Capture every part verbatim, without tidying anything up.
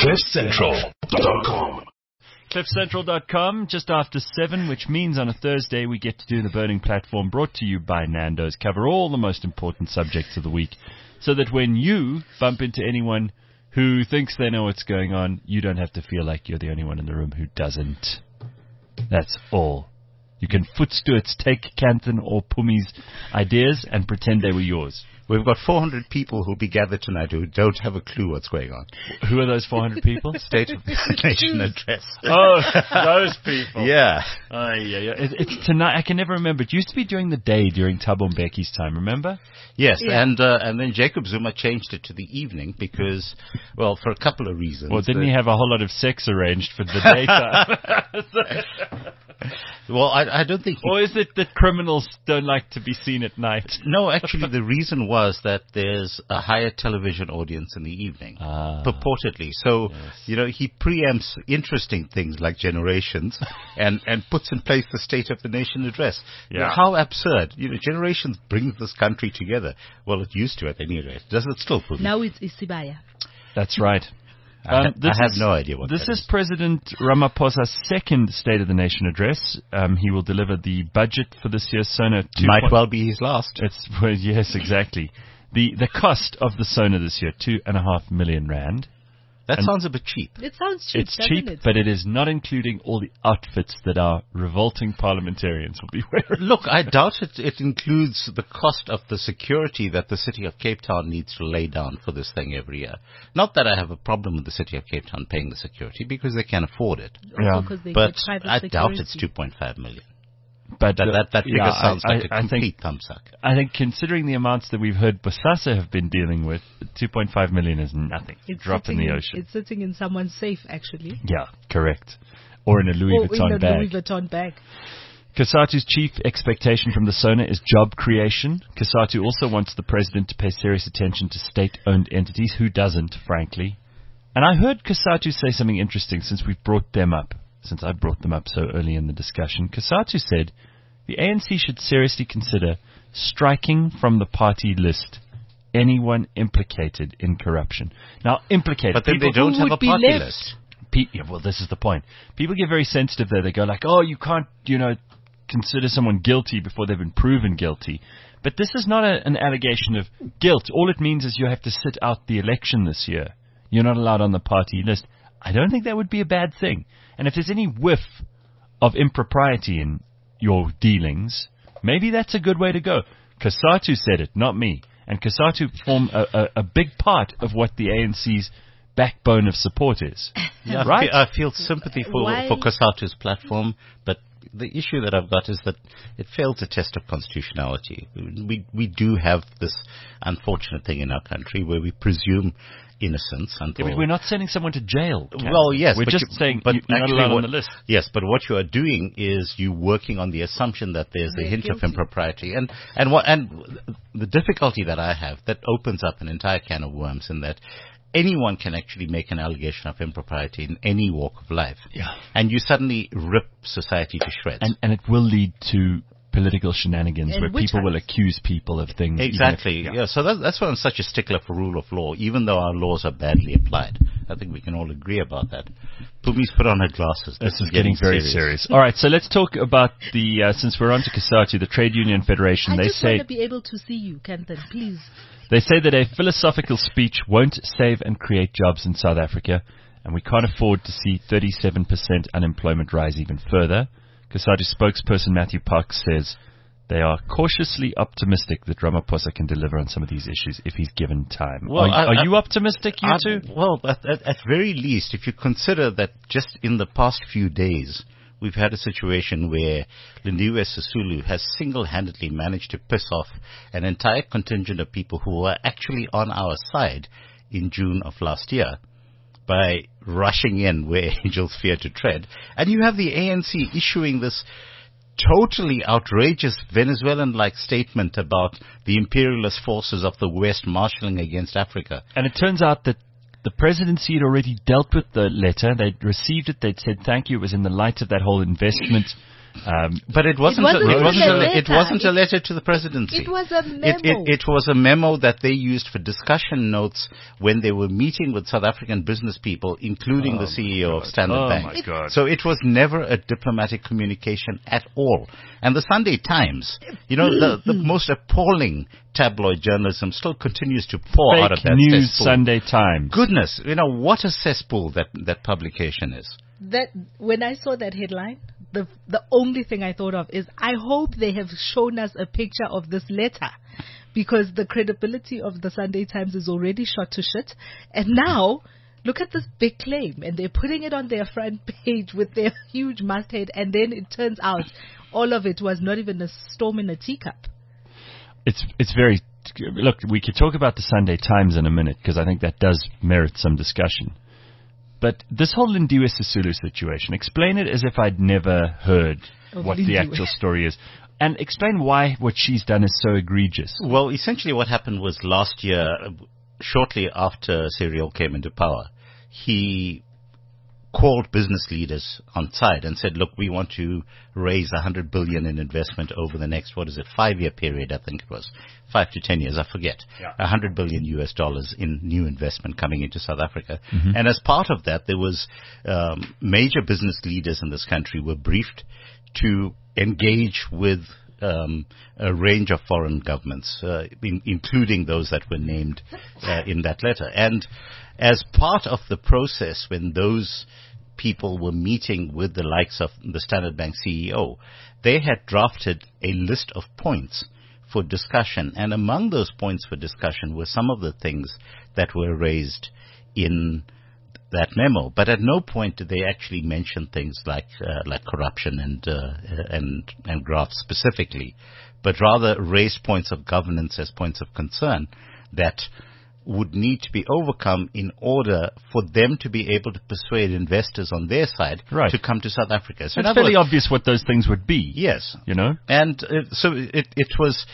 cliff central dot com. cliff central dot com, just after seven, which means on a Thursday we get to do the Burning Platform, brought to you by Nando's. Cover all the most important subjects of the week, so that when you bump into anyone who thinks they know what's going on, you don't have to feel like you're the only one in the room who doesn't. That's all. You can footstoots take Kanthan or Pumi's ideas and pretend they were yours. We've got four hundred people who'll be gathered tonight who don't have a clue what's going on. Who are those four hundred people? State of the Nation address. Oh, those people. Yeah. Oh, yeah, yeah. It, it's tonight. I can never remember. It used to be during the day, during Thabo Mbeki's time, remember? Yes, Yeah. and uh, and then Jacob Zuma changed it to the evening because, well, for a couple of reasons. Well, didn't The- he have a whole lot of sex arranged for the daytime? Well, I, I don't think... He, Or is it that criminals don't like to be seen at night? no, actually, the reason was that there's a higher television audience in the evening, Ah. purportedly. So, Yes. you know, he preempts interesting things like generations and, and puts in place the State of the Nation address. You know, Yeah. how absurd. You know, generations brings this country together. Well, it used to at any rate. Does it still, Putin? Now it's Isibaya. That's right. I, ha- Um, this I have is- no idea what This that is President Ramaphosa's second State of the Nation address. Um, he will deliver the budget for this year's SONA. two Might point- well be his last. It's, well, yes, exactly. The the cost of the SONA this year, two and a half million rand. That and- sounds a bit cheap. It sounds cheap, It's doesn't cheap, it? but it is not including all the outfits that our revolting parliamentarians will be wearing. Look, I doubt it, it includes the cost of the security that the City of Cape Town needs to lay down for this thing every year. Not that I have a problem with the City of Cape Town paying the security, because they can afford it. Also 'cause they But get private I doubt security. it's two point five million. But That, uh, that, that figure yeah, sounds I, like a I, I complete think thumbs up. I think considering the amounts that we've heard Bosasa have been dealing with, two point five million is nothing. It's Drop in sitting the ocean. It's sitting in someone's safe, actually. Yeah, correct. Or in a Louis or Vuitton in a bag. Louis Vuitton bag. Kasatu's chief expectation from the SONA is job creation. Kasatu also wants the president to pay serious attention to state-owned entities. Who doesn't, frankly? And I heard Kasatu say something interesting since we've brought them up, since I brought them up so early in the discussion. Kasatu said the A N C should seriously consider striking from the party list anyone implicated in corruption. Now, implicated. But then they people- don't who have a would be party left? list. Pe- yeah, well, this is the point. People get very sensitive there. They go like, oh, you can't, you know, consider someone guilty before they've been proven guilty. But this is not a, an allegation of guilt. All it means is you have to sit out the election this year. You're not allowed on the party list. I don't think that would be a bad thing. And if there's any whiff of impropriety in your dealings, maybe that's a good way to go. Kasatu said it, not me. And Kasatu form a, a, a big part of what the A N C's backbone of support is. Yeah, I Right? feel, I feel sympathy for, Why- for Kasatu's platform, but the issue that I've got is that it failed the test of constitutionality. We we do have this unfortunate thing in our country where we presume innocence Yeah, until... but we're not sending someone to jail. Ken. Well, yes. We're but just you- saying but you- you're not actually allowed what, on the list. Yes, but what you are doing is you working on the assumption that there's a They're hint of guilty. impropriety. And, and, what, and the difficulty that I have, that opens up an entire can of worms in that anyone can actually make an allegation of impropriety in any walk of life. Yeah. And you suddenly rip society to shreds. And, and it will lead to political shenanigans And where witch people will hunts. accuse people of things. even if- Exactly. Yeah. So that, that's why I'm such a stickler for rule of law, even though our laws are badly applied. I think we can all agree about that. Pumi's put on her glasses. This is getting very serious. All right, so let's talk about the, uh, since we're on to Kasatu, the Trade Union Federation. I they just say want to be able to see you, Kanthan, please. They say that a philosophical speech won't save and create jobs in South Africa, and we can't afford to see thirty-seven percent unemployment rise even further. Kasatu spokesperson Matthew Parks says they are cautiously optimistic that Ramaphosa can deliver on some of these issues if he's given time. Well, are I- are I- you optimistic, you I- two? Well, at, at, at very least, if you consider that just in the past few days, we've had a situation where Lindiwe Sisulu has single-handedly managed to piss off an entire contingent of people who were actually on our side in June of last year by rushing in where angels fear to tread. And you have the A N C issuing this totally outrageous Venezuelan-like statement about the imperialist forces of the West marshalling against Africa. And it turns out that the presidency had already dealt with the letter. They'd received it. They'd said thank you. It was in the light of that whole investment Um, But it wasn't. wasn't a, it even wasn't. a A, it letter. wasn't a letter to the presidency. It was a It, memo. it, it was a memo that they used for discussion notes when they were meeting with South African business people, including Oh the C E O my of God. Standard Oh Bank. my God. So it was never a diplomatic communication at all. And the Sunday Times, you know, the, the most appalling tabloid journalism still continues to pour out of fake that news cesspool. Sunday Times. Goodness, you know, what a cesspool that, that publication is. That when I saw that headline, the the only thing I thought of is I hope they have shown us a picture of this letter, because the credibility of the Sunday Times is already shot to shit. And now look at this big claim, and they're putting it on their front page with their huge masthead, and then it turns out all of it was not even a storm in a teacup. It's it's very. Look, we could talk about the Sunday Times in a minute because I think that does merit some discussion. But this whole Lindiwe Sisulu situation, explain it as if I'd never heard Of what the Lindiwe. actual story is. And explain why what she's done is so egregious. Well, essentially what happened was last year, uh, shortly after Cyril came into power, he called business leaders on side and said, look, we want to raise one hundred billion in investment over the next, what is it, five-year period, I think it was, five to ten years, I forget, Yeah. one hundred billion U S dollars in new investment coming into South Africa. Mm-hmm. And as part of that, there was um, major business leaders in this country were briefed to engage with um, a range of foreign governments, uh, in, including those that were named uh, in that letter. And as part of the process, when those people were meeting with the likes of the Standard Bank C E O, they had drafted a list of points for discussion. And among those points for discussion were some of the things that were raised in that memo. But at no point did they actually mention things like uh, like corruption and uh, and and graft specifically, but rather raised points of governance as points of concern that would need to be overcome in order for them to be able to persuade investors on their side Right. to come to South Africa. So in It's other fairly words- obvious what those things would be. Yes. You know? And uh, so it, it was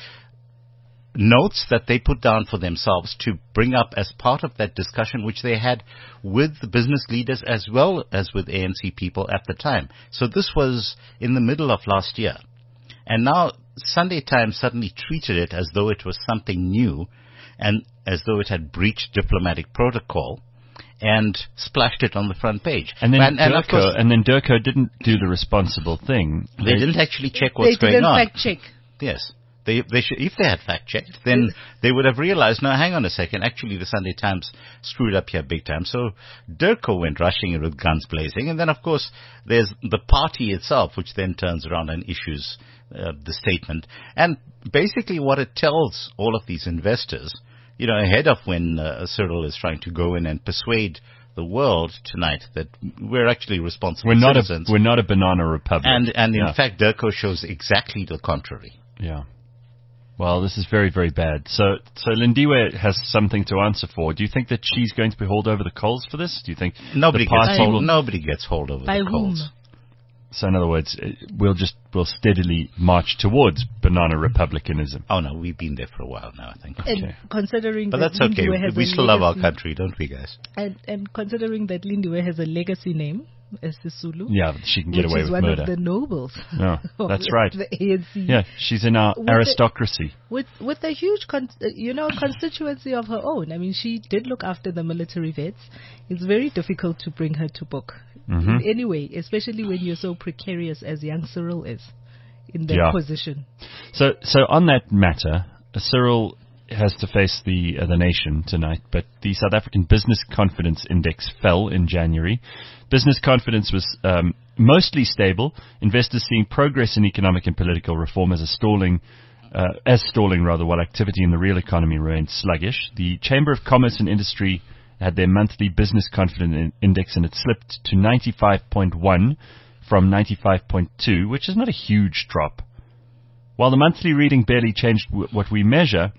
notes that they put down for themselves to bring up as part of that discussion, which they had with the business leaders as well as with A N C people at the time. So this was in the middle of last year. And now Sunday Times suddenly treated it as though it was something new and as though it had breached diplomatic protocol and splashed it on the front page. And then and, and of Durko, course, and then Durko didn't do the responsible thing. they didn't actually check what's they going didn't on. fact check. Yes. They, they should, if they had fact checked, then they would have realized, no, hang on a second, actually the Sunday Times screwed up here big time. So Durko went rushing in with guns blazing. And then, of course, there's the party itself, which then turns around and issues uh, the statement. And basically what it tells all of these investors, you know, ahead of when uh, Cyril is trying to go in and persuade the world tonight that we're actually responsible We're not citizens. a we're not a banana republic. and, and in Yeah. fact, Durko shows exactly the contrary. Yeah. Well, this is very, very bad. So, so Lindiwe has something to answer for. Do you think that she's going to be hauled over the coals for this? Do you think Nobody the gets party hold, will? nobody gets hold over By the whom? coals. So, in other words, uh, we'll just we'll steadily march towards banana republicanism. Oh no, we've been there for a while now, I think. And Okay. considering But that that's okay. Lindiwe has We a still love our legacy- country, don't we, guys? And, and considering that Lindiwe has a legacy name as Sisulu, Yeah, she can get which away is with one murder. of the nobles. No, of that's right. The A N C. Yeah, she's in our With the- aristocracy. With with a huge, con- uh, you know, constituency of her own. I mean, she did look after the military vets. It's very difficult to bring her to book. Mhm. In any way, especially when you're so precarious as young Cyril is in that Yeah. position. So, so on that matter, uh, Cyril has to face the uh, the nation tonight. But the South African Business Confidence Index fell in January. Business confidence was um, mostly stable. Investors seeing progress in economic and political reform as a stalling. Uh, as stalling rather, while activity in the real economy remained sluggish. The Chamber of Commerce and Industry had their monthly business confidence in- index, and it slipped to ninety-five point one from ninety-five point two, which is not a huge drop. While the monthly reading barely changed w- what we measure,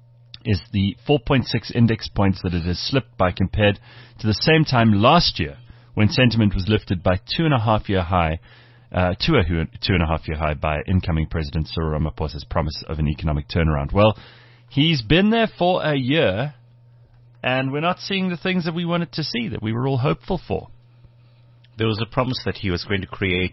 is the four point six index points that it has slipped by compared to the same time last year, when sentiment was lifted by two and a half year high, uh, to a hu- two and a half year high by incoming President Cyril Ramaphosa's promise of an economic turnaround. Well, he's been there for a year, and we're not seeing the things that we wanted to see, that we were all hopeful for. There was a promise that he was going to create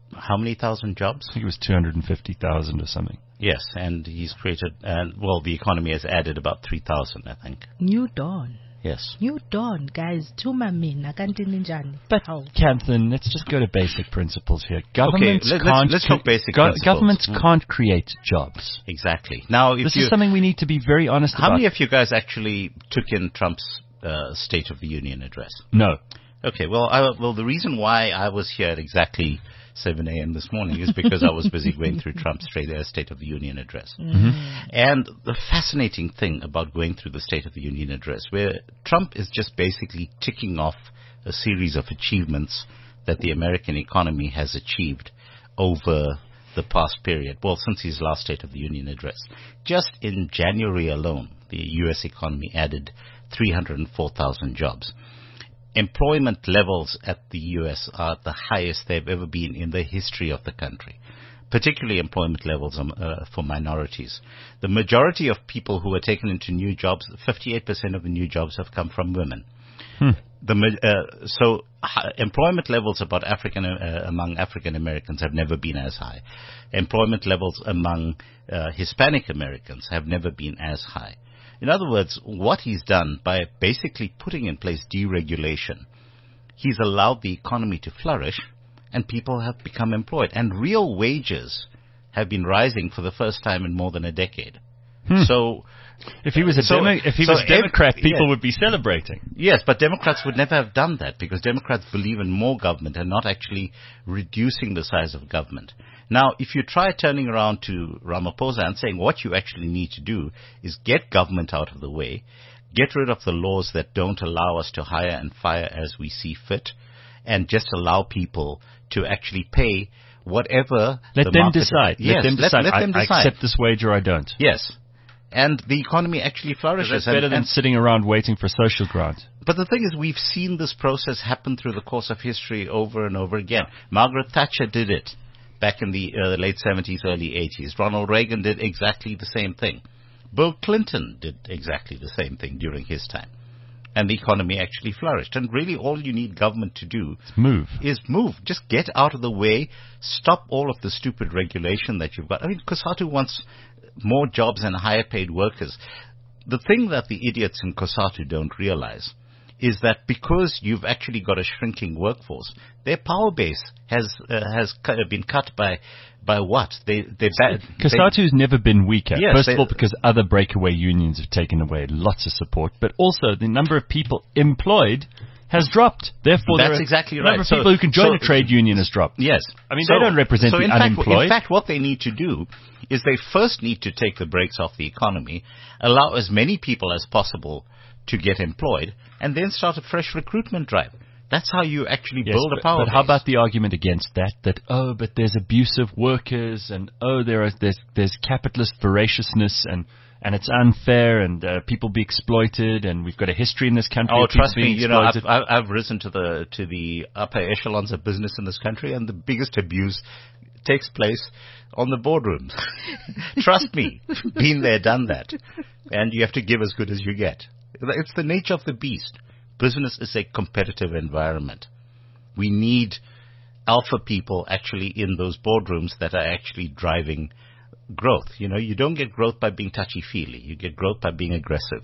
how many thousand jobs? I think it was two hundred fifty thousand or something. Yes, and he's created, and well, the economy has added about three thousand, I think. New dawn. Yes. New dawn, guys. Tuma mina kanti ninjani. But, How? Canthan, let's just go to basic principles here. Governments let- let's- can't let's talk basic go- principles. Governments Mm. can't create jobs. Exactly. Now, if This you, is something we need to be very honest how about. many of you guys actually took in Trump's uh, State of the Union address? No. Okay, well, I, well, the reason why I was here at exactly seven a.m. this morning is because I was busy going through Trump's State uh, State of the Union address. Mm-hmm. And the fascinating thing about going through the State of the Union address, where Trump is just basically ticking off a series of achievements that the American economy has achieved over the past period, well, since his last State of the Union address. Just in January alone, the U S economy added three hundred four thousand jobs. Employment levels at the U S are the highest they've ever been in the history of the country, particularly employment levels um, uh, for minorities. The majority of people who are taken into new jobs, fifty-eight percent of the new jobs have come from women. Hmm. The, ma- uh, so uh, employment levels about African uh, among African Americans have never been as high. Employment levels among uh, Hispanic Americans have never been as high. In other words, what he's done by basically putting in place deregulation, he's allowed the economy to flourish and people have become employed. And real wages have been rising for the first time in more than a decade. Hmm. So, If he was a So- demo, if he so was a Democrat, ev- people yeah. would be celebrating. yes, but Democrats would never have done that because Democrats believe in more government and not actually reducing the size of government. Now, if you try turning around to Ramaphosa and saying what you actually need to do is get government out of the way, get rid of the laws that don't allow us to hire and fire as we see fit, and just allow people to actually pay whatever Let the them market- decide. Yes, let them decide. Let, them I, decide. I accept this wage or I don't. Yes. And the economy actually flourishes. That's and- better than and- sitting around waiting for social grant. But the thing is, we've seen this process happen through the course of history over and over again. Margaret Thatcher did it back in the uh, late seventies, early eighties. Ronald Reagan did exactly the same thing. Bill Clinton did exactly the same thing during his time. And the economy actually flourished. And really all you need government to do Move. is move. Just get out of the way. Stop all of the stupid regulation that you've got. I mean, COSATU wants more jobs and higher paid workers. The thing that the idiots in COSATU don't realize is that because you've actually got a shrinking workforce, their power base has uh, has cut, been cut by by what? They they bad. COSATU's never been weaker. Yes, First they- of all, because other breakaway unions have taken away lots of support, but also the number of people employed has dropped. Therefore, That's there are- exactly the number right. of So- people who can join so- a trade union has dropped. Yes. I mean, they don't represent so the in fact, unemployed. in fact, what they need to do is they first need to take the brakes off the economy, allow as many people as possible to get employed, and then start a fresh recruitment drive. That's how you actually Yes, build but, a power but how base. about the argument against that? That oh, but there's abusive workers, and oh, there are there's there's capitalist voraciousness, and and it's unfair, and uh, people be exploited, and we've got a history in this country. Oh, of people trust me, being you know, I've, exploited. I've I've risen to the to the upper echelons of business in this country, and the biggest abuse takes place on the boardrooms. Trust me, been there, done that, and you have to give as good as you get. It's the nature of the beast. Business is a competitive environment. We need alpha people actually in those boardrooms that are actually driving growth. You know, you don't get growth by being touchy-feely. You get growth by being aggressive.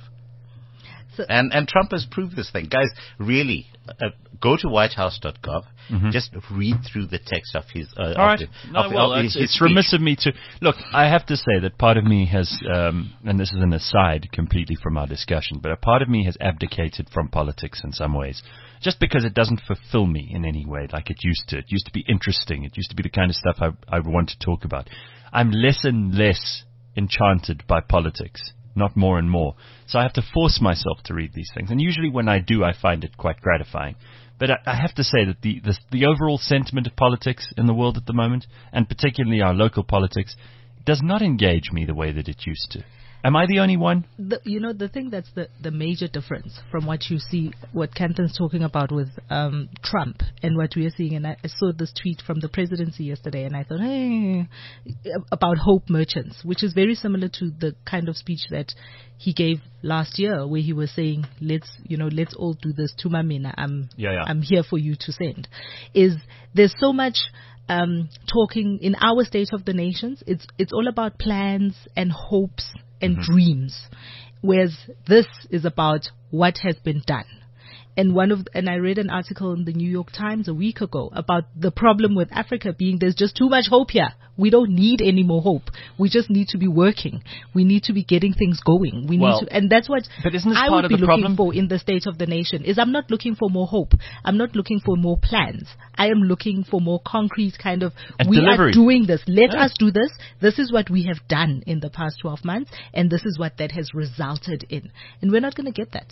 So- And and Trump has proved this thing. Guys, really, uh, go to white house dot gov. Mm-hmm. Just read through the text of his uh, All of right. the- No, of- well, of it's, his it's speech. remiss of me to look. I have to say that part of me has, um, and this is an aside completely from our discussion, but a part of me has abdicated from politics in some ways, just because it doesn't fulfill me in any way like it used to. It used to be interesting. It used to be the kind of stuff I, I would want to talk about. I'm less and less enchanted by politics, not more and more. So I have to force myself to read these things, and usually when I do, I find it quite gratifying. But I, I have to say that the, the the overall sentiment of politics in the world at the moment, and particularly our local politics, does not engage me the way that it used to. Am I the only one? The, you know, the thing that's the, the major difference from what you see, what Canton's talking about with um, Trump and what we are seeing, and I, I saw this tweet from the presidency yesterday, and I thought, hey, about hope merchants, which is very similar to the kind of speech that he gave last year, where he was saying, let's, you know, let's all do this. Tumamina, I'm, Yeah, yeah. I'm here for you to send. Is there's so much um, talking in our State of the Nations, it's it's all about plans and hopes and mm-hmm. dreams, whereas this is about what has been done. And one of and I read an article in the New York Times a week ago about the problem with Africa being there's just too much hope here. We don't need any more hope. We just need to be working. We need to be getting things going. We well, need to, and that's what but isn't this I part would of be the looking problem? for in the State of the Nation. Is I'm not looking for more hope. I'm not looking for more plans. I am looking for more concrete kind of. And we delivery. are doing this. Let Yeah. us do this. This is what we have done in the past twelve months, and this is what that has resulted in. And we're not going to get that.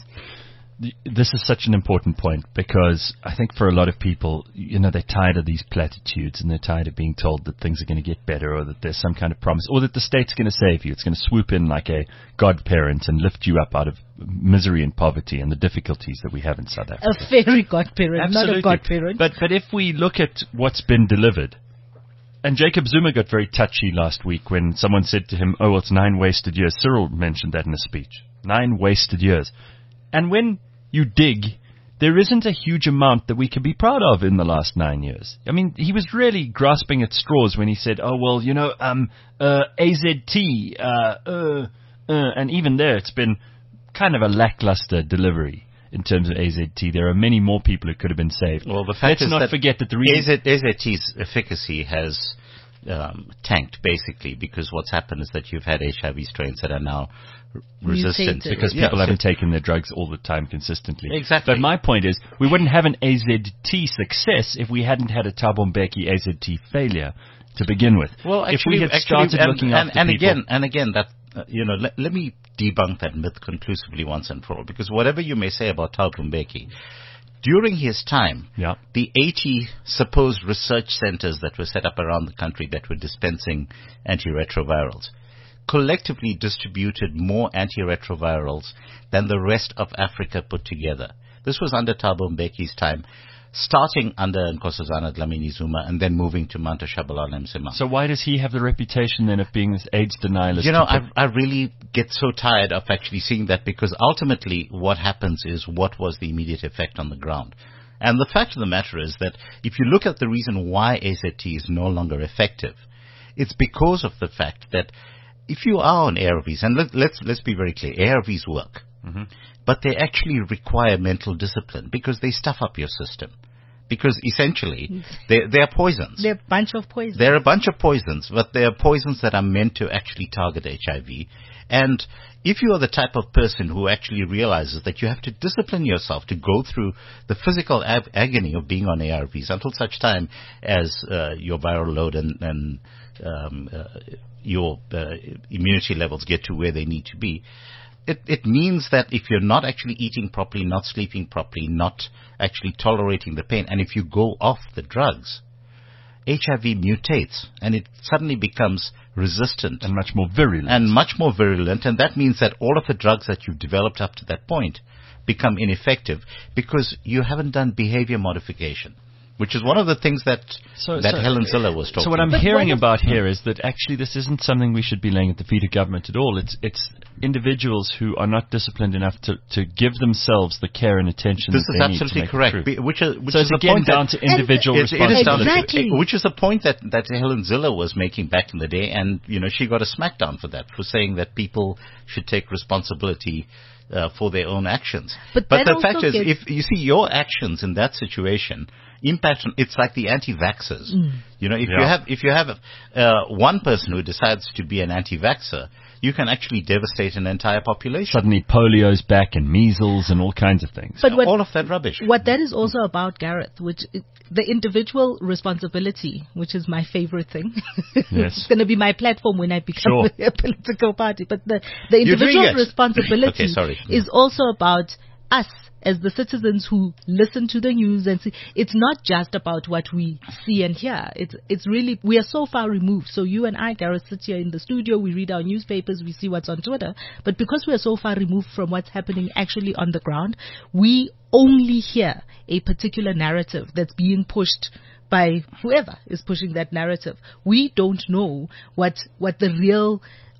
This is such an important point because I think for a lot of people, you know, they're tired of these platitudes and they're tired of being told that things are going to get better or that there's some kind of promise or that the state's going to save you. It's going to swoop in like a godparent and lift you up out of misery and poverty and the difficulties that we have in South Africa. A fairy godparent, Absolutely. not a godparent. But, but if we look at what's been delivered, and Jacob Zuma got very touchy last week when someone said to him, oh, well, it's nine wasted years. Cyril mentioned that in a speech. Nine wasted years. And when you dig, there isn't a huge amount that we can be proud of in the last nine years. I mean, he was really grasping at straws when he said, oh, well, you know, um, uh, A Z T, uh, uh, uh, and even there it's been kind of a lackluster delivery in terms of A Z T. There are many more people who could have been saved. Well, the fact Let's is not that forget that the reason... A Z T's efficacy has um, tanked, basically, because what's happened is that you've had H I V strains that are now resistant Mutated. because Yeah, people so- haven't taken their drugs all the time consistently. Exactly. But my point is, we wouldn't have an A Z T success if we hadn't had a Thabo Mbeki A Z T failure to begin with. Well, actually, if we had actually, started and, looking and, after and people, again, and again, that uh, you know, let, let me debunk that myth conclusively once and for all. Because whatever you may say about Thabo Mbeki, during his time, yeah, the eighty supposed research centers that were set up around the country that were dispensing antiretrovirals collectively distributed more antiretrovirals than the rest of Africa put together. This was under Thabo Mbeki's time, starting under Nkosazana Dlamini Zuma and then moving to Manto Shabalala Msimang. so why does he have the reputation then of being this AIDS denialist? You know, to put- I, I really get so tired of actually seeing that because ultimately what happens is what was the immediate effect on the ground. And the fact of the matter is that if you look at the reason why A Z T is no longer effective, it's because of the fact that if you are on A R Vs, and let, let's let's be very clear, A R Vs work, mm-hmm. but they actually require mental discipline because they stuff up your system. Because essentially, they they are poisons. They're a bunch of poisons. They're a bunch of poisons, but they are poisons that are meant to actually target H I V. And if you are the type of person who actually realizes that you have to discipline yourself to go through the physical ag- agony of being on A R Vs until such time as uh, your viral load and, and um, uh, your uh, immunity levels get to where they need to be, It, it means that if you're not actually eating properly, not sleeping properly, not actually tolerating the pain, and if you go off the drugs, H I V mutates and it suddenly becomes resistant and much more virulent. and much more virulent, and that means that all of the drugs that you've developed up to that point become ineffective because you haven't done behavior modification, which is one of the things that So- that so- Helen Ziller was talking So what I'm about. hearing what if- about here is that actually this isn't something we should be laying at the feet of government at all. It's it's individuals who are not disciplined enough to, to give themselves the care and attention This that is they need to absolutely make it correct. through. Be- Which is, which So is it's the again point down that to individual It, it is responsibility. down to, Exactly. it- which is the point that, that Helen Ziller was making back in the day, and you know she got a smackdown for that, for saying that people should take responsibility uh, for their own actions. But that the also fact is, gets- if you see your actions in that situation impact on, it's like the anti-vaxxers. You know, if you Yeah. have if you have uh, one person who decides to be an anti-vaxxer, you can actually devastate an entire population. Suddenly polio's back and measles and all kinds of things. But what, All of that rubbish. what that is also about, Gareth, which i- the individual responsibility, which is my favorite thing. Yes. It's going to be my platform when I become Sure. a political party. But the, the You're doing individual it. responsibility Okay, sorry. is also about us as the citizens who listen to the news and see. It's not just about what we see and hear. It's it's really, we are so far removed. So you and I, Gareth, sit here in the studio, we read our newspapers, we see what's on Twitter. But because we are so far removed from what's happening actually on the ground, we only hear a particular narrative that's being pushed by whoever is pushing that narrative. We don't know what what the real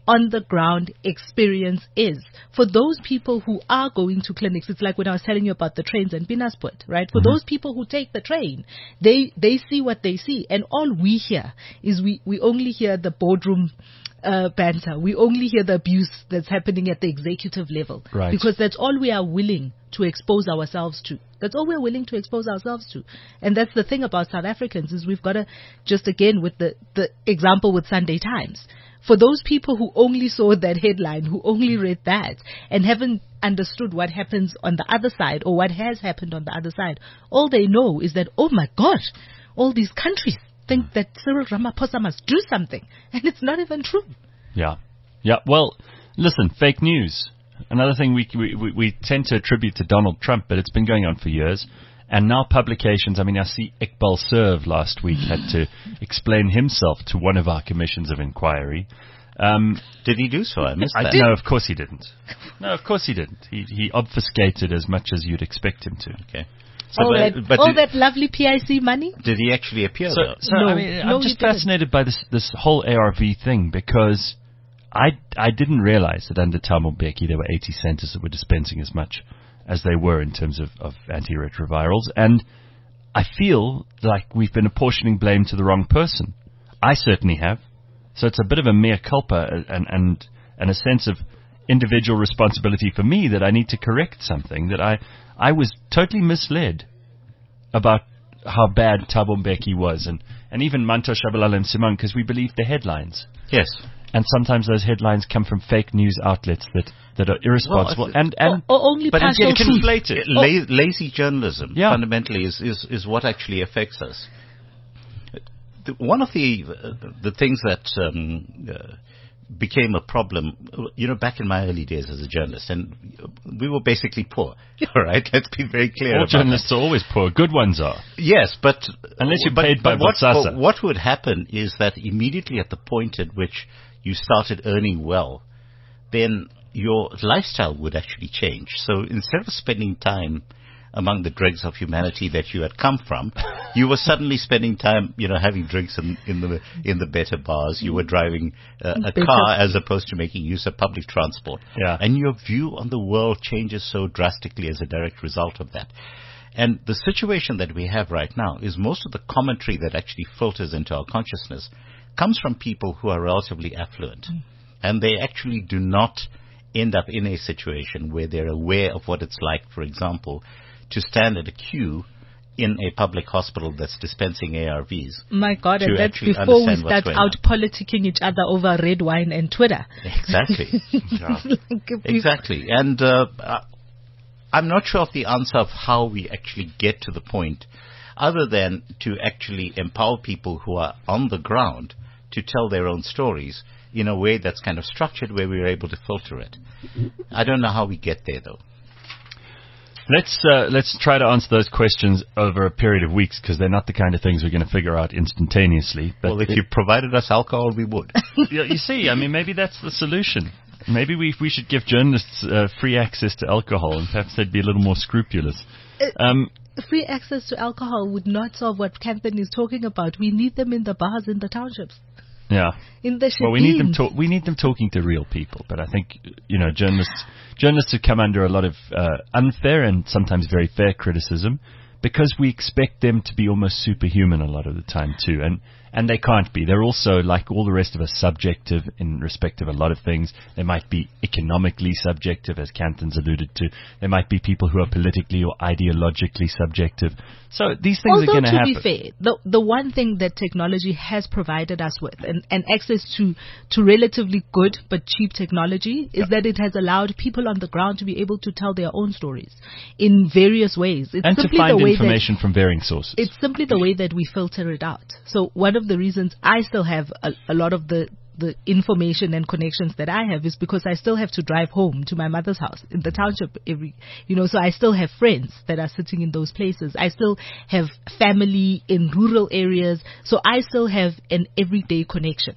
on the ground experience is. For those people who are going to clinics, it's like when I was telling you about the trains in Pinasport, right? For mm-hmm. those people who take the train, they, they see what they see. And all we hear is we, we only hear the boardroom uh, banter. We only hear the abuse that's happening at the executive level. Right. Because that's all we are willing to expose ourselves to. That's all we're willing to expose ourselves to. And that's the thing about South Africans is we've got to, just again with the, the example with Sunday Times, for those people who only saw that headline, who only read that, and haven't understood what happens on the other side or what has happened on the other side, all they know is that, oh my God, all these countries think that Cyril Ramaphosa must do something. And it's not even true. Yeah. Yeah. Well, listen, fake news. Another thing we, we, we tend to attribute to Donald Trump, but it's been going on for years. And now publications, I mean, I see Iqbal Serve last week had to explain himself to one of our commissions of inquiry. Um, Did he do so? I missed I, that. No, of course he didn't. No, of course he didn't. He, he obfuscated as much as you'd expect him to. Okay. So all but, that, but all did, that lovely P I C money? Did he actually appear So, though? so No, I mean, no, I'm just he didn't. fascinated by this this whole A R V thing because I, I didn't realize that under Thabo Mbeki there were eighty centers that were dispensing as much as they were in terms of, of antiretrovirals. And I feel like we've been apportioning blame to the wrong person. I certainly have. So it's a bit of a mea culpa and, and, and a sense of individual responsibility for me that I need to correct something that I, I was totally misled about how bad Thabo Mbeki was and, and even Manto Shabalala and Simon because we believed the headlines. Yes. And sometimes those headlines come from fake news outlets that, that are irresponsible Well, and, and Or, or only But partial it's truth. conflated. La- lazy journalism Yeah. fundamentally is, is, is what actually affects us. The, one of the uh, the things that um, uh, became a problem, you know, back in my early days as a journalist, and we were basically poor. All right, let's be very clear. All about journalists that. are always poor. Good ones are. Yes, but Unless you're but, paid by but what, Bosasa. but what would happen is that immediately at the point at which you started earning well, then your lifestyle would actually change. So instead of spending time among the dregs of humanity that you had come from, you were suddenly spending time, you know, having drinks in, in the in the better bars. You were driving uh, a Better. car as opposed to making use of public transport. Yeah. And your view on the world changes so drastically as a direct result of that. And the situation that we have right now is most of the commentary that actually filters into our consciousness comes from people who are relatively affluent. Mm. And they actually do not end up in a situation where they're aware of what it's like, for example, to stand at a queue in a public hospital that's dispensing A R Vs. My God, to and that's actually before we understand what's start going out on. politicking each other over red wine and Twitter. Exactly. Yeah. Like if we- Exactly. And uh, I'm not sure of the answer of how we actually get to the point, other than to actually empower people who are on the ground to tell their own stories in a way that's kind of structured where we're able to filter it. I don't know how we get there, though. Let's uh, let's try to answer those questions over a period of weeks because they're not the kind of things we're going to figure out instantaneously. But Well, if it- you provided us alcohol, we would. you you see, I mean, maybe that's the solution. Maybe we we should give journalists uh, free access to alcohol, and perhaps they'd be a little more scrupulous. Um, free access to alcohol would not solve what Camden is talking about. We need them in the bars in the townships. yeah. In the Well, we need them shebeens. talk. We need them talking to real people. But I think you know, journalists journalists have come under a lot of uh, unfair and sometimes very fair criticism because we expect them to be almost superhuman a lot of the time too, and and they can't be. They're also, like all the rest of us, subjective in respect of a lot of things. They might be economically subjective, as Canton's alluded to. There might be people who are politically or ideologically subjective. So these things Although, are going to to happen. be fair, the the one thing that technology has provided us with, and, and access to, to relatively good but cheap technology, is that it has allowed people on the ground to be able to tell their own stories in various ways. It's and to simply find the way information that, from varying sources. It's simply the way that we filter it out. So one of the reasons I still have a, a lot of the the information and connections that I have is because I still have to drive home to my mother's house in the township every, you know, so I still have friends that are sitting in those places. I still have family in rural areas. So I still have an everyday connection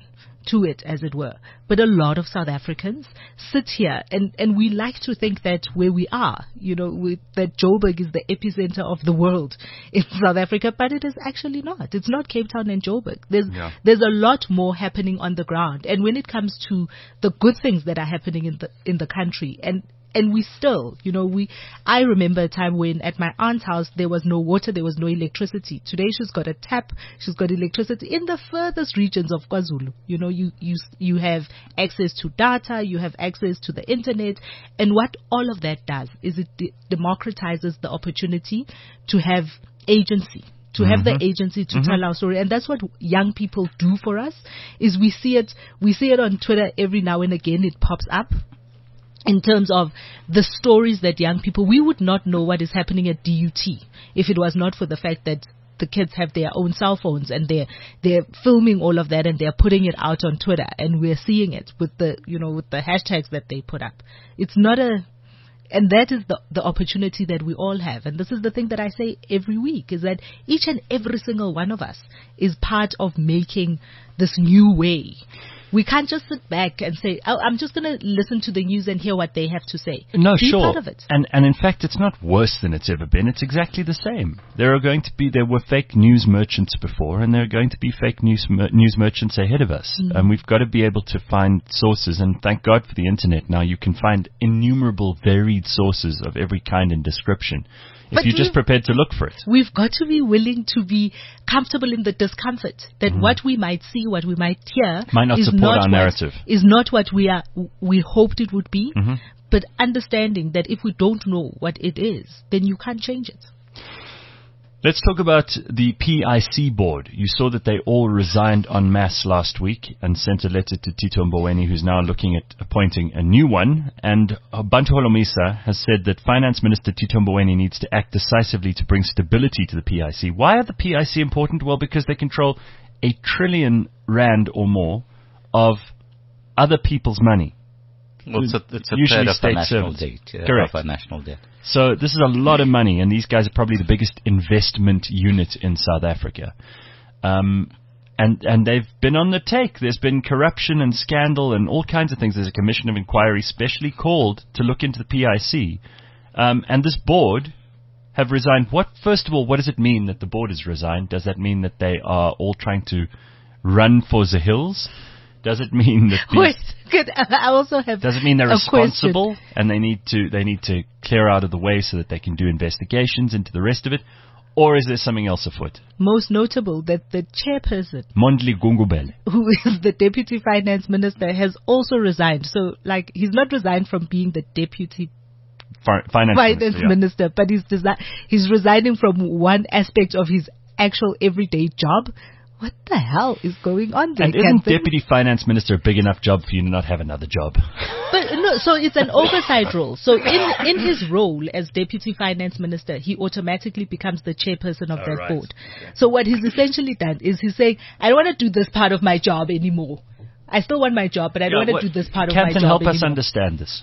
to it, as it were. But a lot of South Africans sit here, and, and we like to think that where we are, you know, with, that Joburg is the epicenter of the world in South Africa, but it is actually not. It's not Cape Town and Joburg. There's Yeah. there's a lot more happening on the ground, and when it comes to the good things that are happening in the in the country, and And we still, you know, we, I remember a time when at my aunt's house, there was no water, there was no electricity. Today she's got a tap, she's got electricity in the furthest regions of KwaZulu. You know, you, you, you have access to data, you have access to the internet. And what all of that does is it de- democratizes the opportunity to have agency. To have Mm-hmm. the agency to tell our story. And that's what young people do for us, is we see it, we see it on Twitter every now and again, it pops up. In terms of the stories that young people, we would not know what is happening at D U T if it was not for the fact that the kids have their own cell phones and they're they're filming all of that and they're putting it out on Twitter, and we're seeing it with the you know with the hashtags that they put up. It's not a, and that is the the opportunity that we all have. And this is the thing that I say every week, is that each and every single one of us is part of making this new way. We can't just sit back and say, oh, I'm just going to listen to the news and hear what they have to say. No, Be sure. part of it. And and in fact, it's not worse than it's ever been. It's exactly the same. There are going to be there were fake news merchants before, and there are going to be fake news mer- news merchants ahead of us. Mm. And we've got to be able to find sources. And thank God for the internet. Now you can find innumerable, varied sources of every kind and description. If But you're just we've- prepared to look for it. We've got to be willing to be comfortable in the discomfort that what we might see, what we might hear, Might not is support not our what- narrative. is not what we are we hoped it would be. Mm-hmm. But understanding that if we don't know what it is, then you can't change it. Let's talk about the P I C board. You saw that they all resigned en masse last week and sent a letter to Tito Mboweni, who's now looking at appointing a new one. And Bantu Holomisa has said that Finance Minister Tito Mboweni needs to act decisively to bring stability to the P I C. Why are the P I C important? Well, because they control a trillion rand or more of other people's money. Well, it's a, it's a Usually third of state our national servants. debt. Uh, Correct. Of our national debt. So this is a lot of money, and these guys are probably the biggest investment unit in South Africa. Um, and and they've been on the take. There's been corruption and scandal and all kinds of things. There's a commission of inquiry specially called to look into the P I C. Um, and this board have resigned. What, first of all, what does it mean that the board has resigned? Does that mean that they are all trying to run for the hills? Does it mean that these, Wait, good. I also have. does it mean they're a question. responsible and they need to they need to clear out of the way so that they can do investigations into the rest of it, or is there something else afoot? Most notable that the chairperson, Mondli Gungubele. who is the deputy finance minister, has also resigned. So, like, he's not resigned from being the deputy Fi- finance, finance minister, yeah. minister, but he's desi- he's resigning from one aspect of his actual everyday job. What the hell is going on there? And isn't Captain? deputy finance minister a big enough job for you to not have another job? But no, so it's an oversight role. So in in his role as deputy finance minister, he automatically becomes the chairperson of Oh, that right. board. So what he's essentially done is he's saying, I don't want to do this part of my job anymore. I still want my job, but I don't Yeah, want to what- do this part of my Captain, job help anymore. us understand this.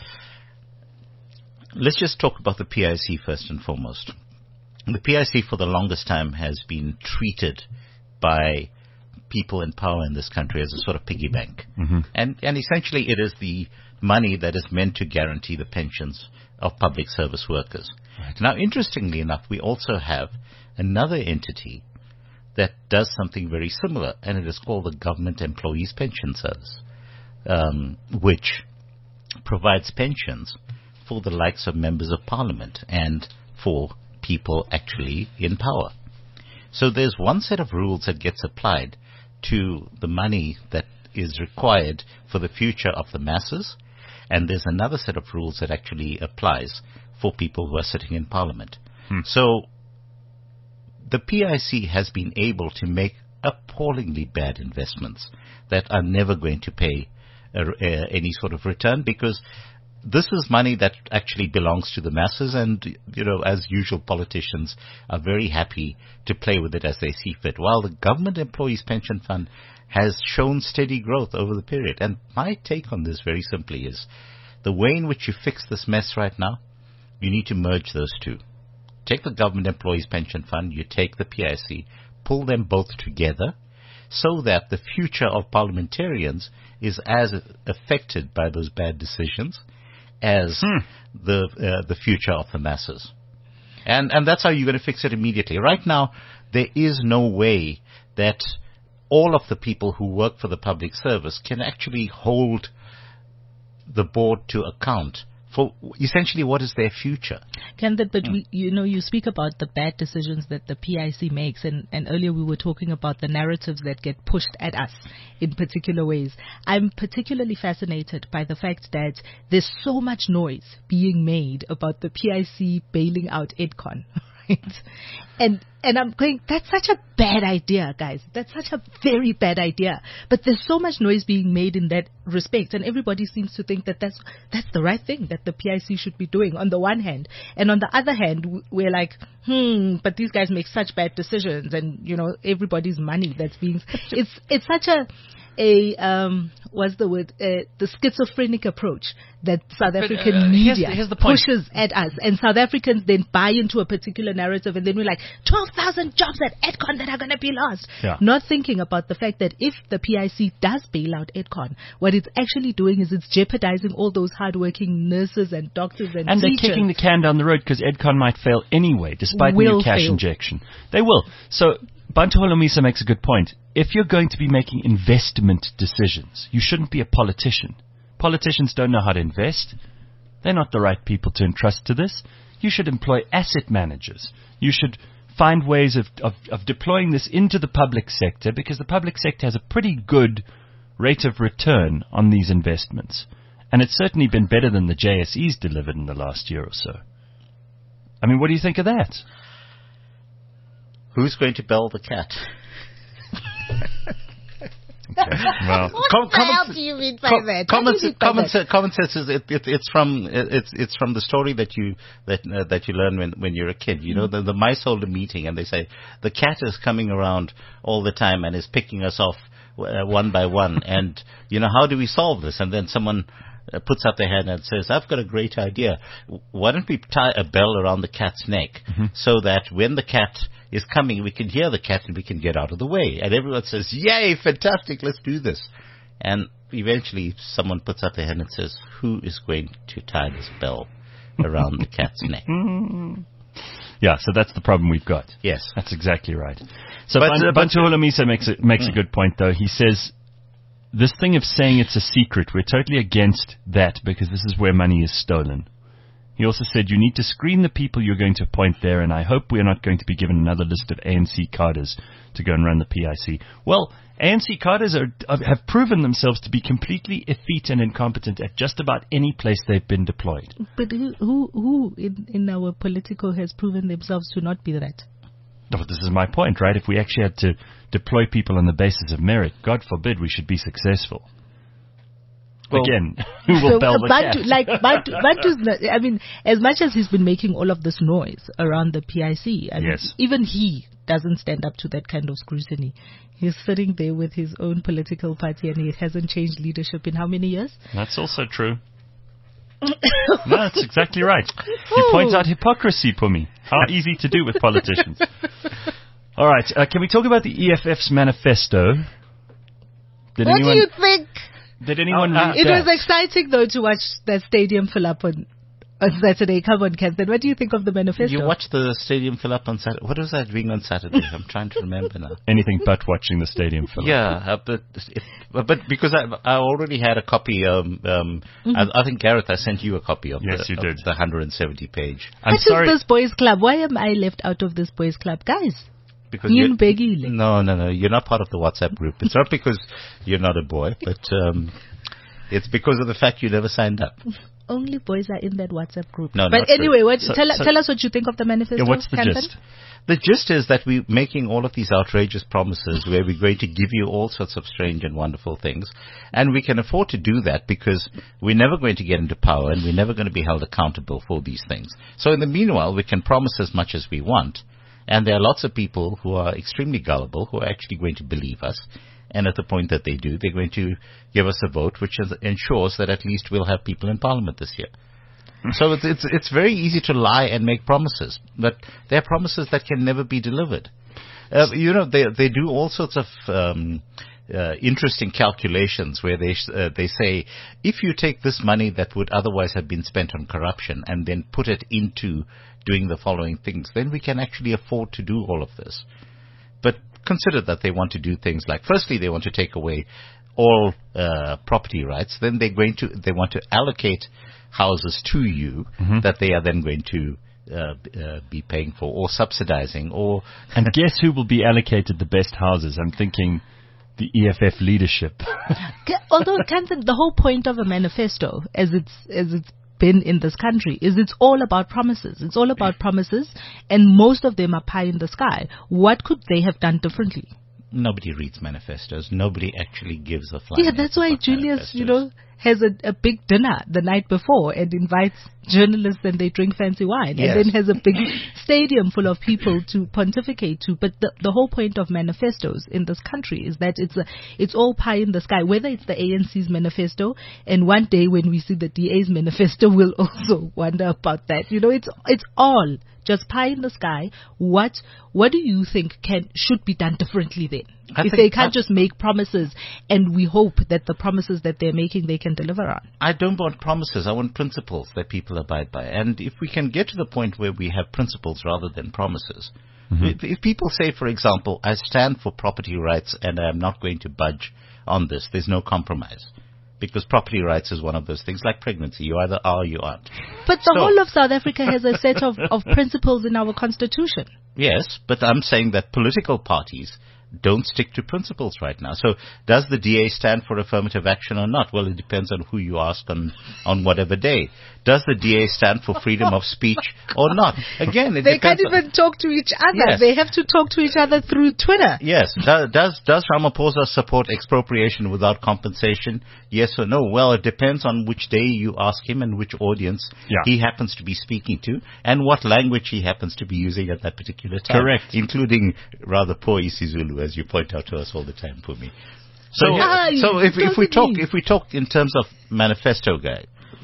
Let's just talk about the P I C first and foremost. The P I C for the longest time has been treated by people in power in this country as a sort of piggy bank. Mm-hmm. And, and essentially it is the money that is meant to guarantee the pensions of public service workers. Right. Now, interestingly enough, we also have another entity that does something very similar, and it is called the Government Employees Pension Service, um, which provides pensions for the likes of members of parliament and for people actually in power. So there's one set of rules that gets applied to the money that is required for the future of the masses, and there's another set of rules that actually applies for people who are sitting in parliament. Hmm. So the P I C has been able to make appallingly bad investments that are never going to pay a, a, any sort of return, because this is money that actually belongs to the masses, and, you know, as usual, politicians are very happy to play with it as they see fit, while the Government Employees Pension Fund has shown steady growth over the period. And my take on this very simply is the way in which you fix this mess right now, you need to merge those two. Take the Government Employees Pension Fund, you take the P I C, pull them both together so that the future of parliamentarians is as affected by those bad decisions as Hmm. the uh, the future of the masses. And and that's how you're going to fix it immediately. Right now, there is no way that all of the people who work for the public service can actually hold the board to account for essentially what is their future. Can that, but we, you know, you speak about the bad decisions that the P I C makes, and, and earlier we were talking about the narratives that get pushed at us in particular ways. I'm particularly fascinated by the fact that there's so much noise being made about the P I C bailing out Edcon, right? And and I'm going, that's such a bad idea, guys. That's such a very bad idea. But there's so much noise being made in that respect, and everybody seems to think that that's that's the right thing that the P I C should be doing on the one hand, and on the other hand, w- we're like, hmm, but these guys make such bad decisions, and you know, everybody's money that's being, it's it's such a a um what's the word uh, the schizophrenic approach that South But, African uh, here's media the- here's the point. pushes at us, and South Africans then buy into a particular narrative, and then we're like twelve thousand jobs at Edcon that are going to be lost, Yeah. not thinking about the fact that if the P I C does bail out Edcon, what it's actually doing is it's jeopardizing all those hardworking nurses and doctors and, And they're teachers. kicking the can down the road because Edcon might fail anyway, despite Will new cash fail. injection. They will. So Bantu Holomisa makes a good point. If you're going to be making investment decisions, you shouldn't be a politician. Politicians don't know how to invest. They're not the right people to entrust to this. You should employ asset managers. You should find ways of, of, of deploying this into the public sector, because the public sector has a pretty good rate of return on these investments. And it's certainly been better than the J S Es delivered in the last year or so. I mean, what do you think of that? Who's going to bell the cat? Okay, well, What Com- the common hell s- do you mean by Com- that? What Common, do you mean se- by common, that? se- common sense is it, it, it's from it, it's it's from the story that you that uh, that you learn when when you're a kid. You know, the, the mice hold a meeting and they say the cat is coming around all the time and is picking us off uh, one by one. And you know, how do we solve this? And then someone uh, puts up their hand and says, "I've got a great idea. W- Why don't we tie a bell around the cat's neck so that when the cat is coming, we can hear the cat and we can get out of the way?" And everyone says, "Yay, fantastic, let's do this." And eventually someone puts up their hand and says, "Who is going to tie this bell around the cat's neck?" yeah, so that's the problem we've got. Yes. That's exactly right. So But, Ban- uh, but- Bantu Holomisa makes a, makes a good point, though. He says, this thing of saying it's a secret, we're totally against that because this is where money is stolen. He also said, you need to screen the people you're going to appoint there, and I hope we're not going to be given another list of A N C cadres to go and run the P I C. Well, A N C cadres are, have proven themselves to be completely effete and incompetent at just about any place they've been deployed. But who who, who in, in our political has proven themselves to not be that? No, but this is my point, right? If we actually had to deploy people on the basis of merit, God forbid we should be successful. Well, Again, who will So, bell uh, the Bantu, cat? like Bantu, Bantu's not, I mean, as much as he's been making all of this noise around the P I C, I mean, Yes. even he doesn't stand up to that kind of scrutiny. He's sitting there with his own political party, and he hasn't changed leadership in how many years? That's also true. No, that's exactly right. He points out hypocrisy, Pumi. How easy to do with politicians. All right, uh, can we talk about the E F F's manifesto? Did What anyone, do you think? Did anyone Uh, read It that? was exciting, though, to watch that stadium fill up on, on Saturday. Come on, Catherine. What do you think of the manifesto? You watch the stadium fill up on Saturday. What was I doing on Saturday? I'm trying to remember now. Anything but watching the stadium fill up. Yeah, uh, but if, but because I I already had a copy. Um, um, I, I think Gareth, I sent you a copy of Yes, the, you of did. the one hundred seventy page. I'm What sorry. is this boys' club? Why am I left out of this boys' club? Guys, Because Ian you- Begile. no, no, no, you're not part of the WhatsApp group. It's not because you're not a boy, but um, it's because of the fact you never signed up. Only boys are in that WhatsApp group. No, but not true. anyway, what, So- tell, so- tell us what you think of the manifesto. Yeah, what's the Kantan? gist? The gist is that we're making all of these outrageous promises where we're going to give you all sorts of strange and wonderful things. And we can afford to do that because we're never going to get into power and we're never going to be held accountable for these things. So in the meanwhile, we can promise as much as we want. And there are lots of people who are extremely gullible who are actually going to believe us. And at the point that they do, they're going to give us a vote which is, ensures that at least we'll have people in parliament this year. So it's, it's it's very easy to lie and make promises, but they're promises that can never be delivered. Uh, you know, they they do all sorts of um, uh, interesting calculations where they uh, they say if you take this money that would otherwise have been spent on corruption and then put it into doing the following things, then we can actually afford to do all of this. But consider that they want to do things like, firstly, they want to take away all uh, property rights. Then they're going to they want to allocate houses to you mm-hmm. that they are then going to uh, uh, be paying for or subsidizing. Or and guess who will be allocated the best houses? I'm thinking the E F F leadership. Although, Kansan, the whole point of a manifesto, as it's as it's been in this country, is it's all about promises. It's all about promises, and most of them are pie in the sky. What could they have done differently? Nobody reads manifestos. Nobody actually gives a flying. Yeah, that's why Julius, you know, has a, a big dinner the night before and invites journalists and they drink fancy wine, yes. and then has a big stadium full of people to pontificate to. But the, the whole point of manifestos in this country is that it's a, it's all pie in the sky, whether it's the A N C's manifesto, and one day when we see the D A's manifesto, we'll also wonder about that. You know, it's it's all just pie in the sky. What what do you think can should be done differently then? I if they can't I, just make promises and we hope that the promises that they're making they can deliver on. I don't want promises. I want principles that people abide by. And if we can get to the point where we have principles rather than promises, mm-hmm. if, if people say, for example, I stand for property rights and I'm not going to budge on this, there's no compromise. Because property rights is one of those things like pregnancy. You either are or you aren't. But the so, whole of South Africa has a set of, of principles in our constitution. Yes, but I'm saying that political parties don't stick to principles right now. So does the D A stand for affirmative action or not? Well, it depends on who you ask on, on whatever day. Does the D A stand for freedom of speech or not? Again, it they depends. They can't even talk to each other. Yes. They have to talk to each other through Twitter. Yes. Does, does, does Ramaphosa support expropriation without compensation? Yes or no? Well, it depends on which day you ask him and which audience yeah. he happens to be speaking to and what language he happens to be using at that particular time. Correct. Including rather poor isiZulu, as you point out to us all the time, Pumi. So, ah, so if, if we talk, if we talk in terms of manifesto, guy,